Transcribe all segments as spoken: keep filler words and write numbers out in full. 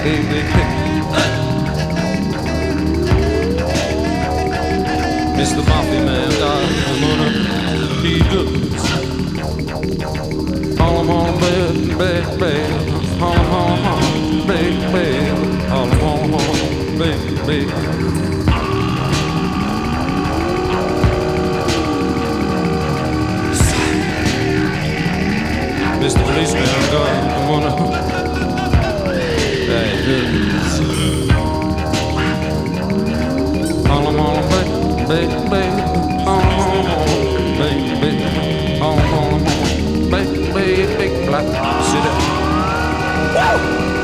Mister Mafia Man, I'm gonna he does. All I'm on, baby, baby, baby. All I'm on, baby, baby. All I'm on, baby, baby. Mister Policeman, I'm gonna, I'm gonna. Hey, all I'm on, baby, baby, baby. All I'm on, baby, baby. All I'm on, baby, baby, big black city. Woo!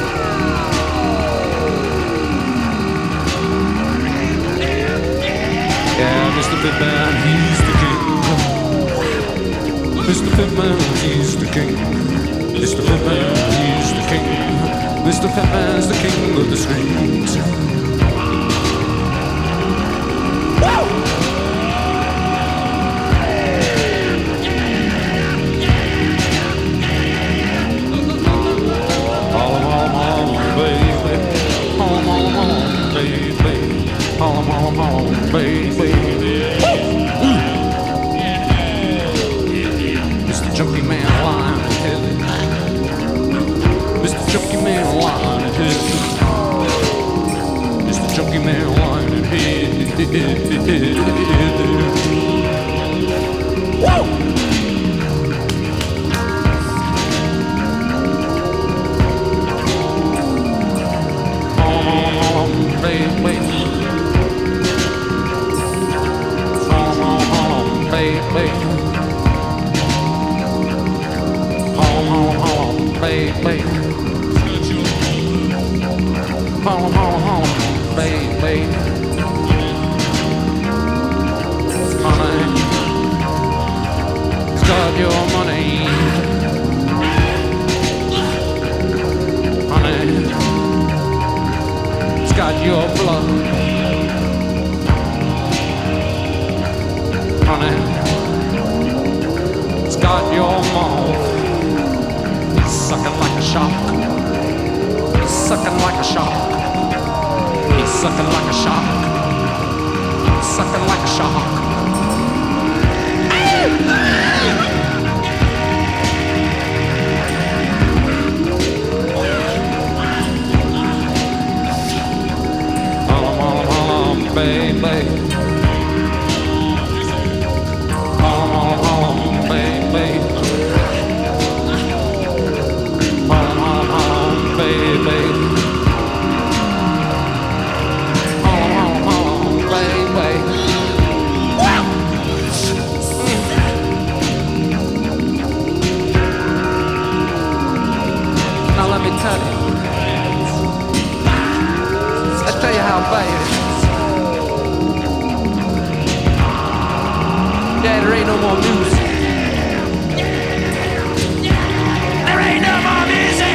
Yeah, Mister Pitman, he's the king. Mister Pitman, he's the king. Mister Pitman, he's the king. Mister Pitman's the king of the streets. Woo! All I'm on, on, baby. All I'm on, on, baby. All I'm on, on, baby. Woo! Mister Junkie Man, lying heavy. Mister Junkie Man, lying heavy. Mister Junkie Man, lying heavy. Woo! All I'm on, baby. All I'm on, baby. All I'm on, baby. All I'm on, baby. Honey, it's got your money. Honey, it's got your blood. Honey, it's got your mouth. He's sucking like a shark. He's sucking like a shark. He's sucking like a shark. He's sucking like a shark. All I'm on, all I'm baby. All I'm on, all I'm baby. All I'm on, all I'm baby. Tell you. I'll tell you how bad it is. Yeah, there ain't no more music. There ain't no more music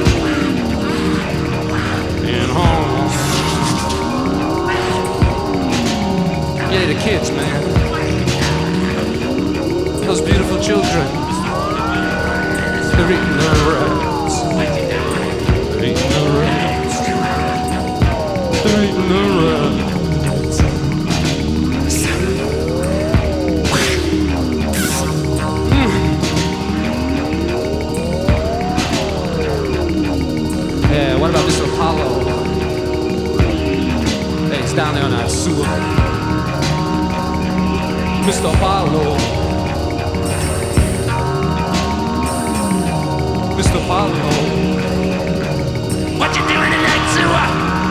in home. Yeah, the kids, man. Those beautiful children. They're eating their rats. They're eating the rats. They're eating the rats. Mm. Yeah, what about Mister Apollo? Hey, he's down there on that sewer. Mister Apollo. Mister Apollo. What you doing in that sewer?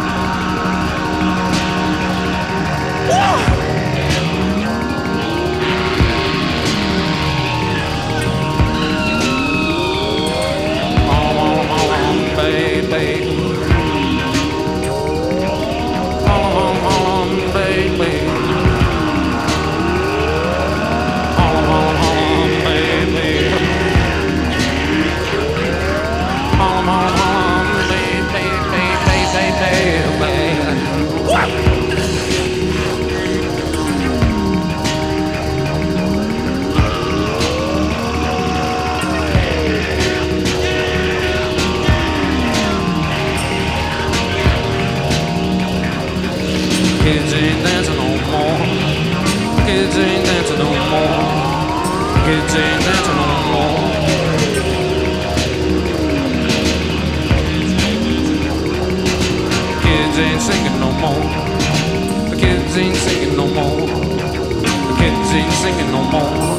Woo! All I'm on, baby. All I'm on, baby. All Kids ain't dancing no more. Kids ain't dancing no more. Kids ain't dancing no more. Kids ain't singing no more. The kids ain't singing no more. The kids ain't singing no more.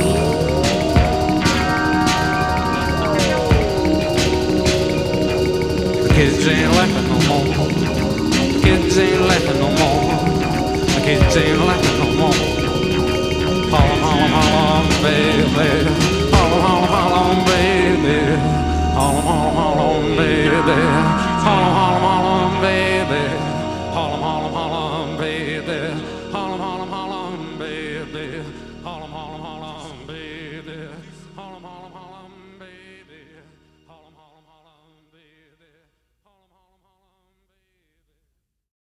The kids ain't laughing no more. The kids ain't laughing no more. The kids ain't laughing no more. Holla, holla, holla, baby. Holla, holla, holla, baby. Holla, holla, holla, baby. Holla, holla, holla, baby. Holla, holla, holla, baby. Holla, holla, holla, baby. Holla, holla, holla.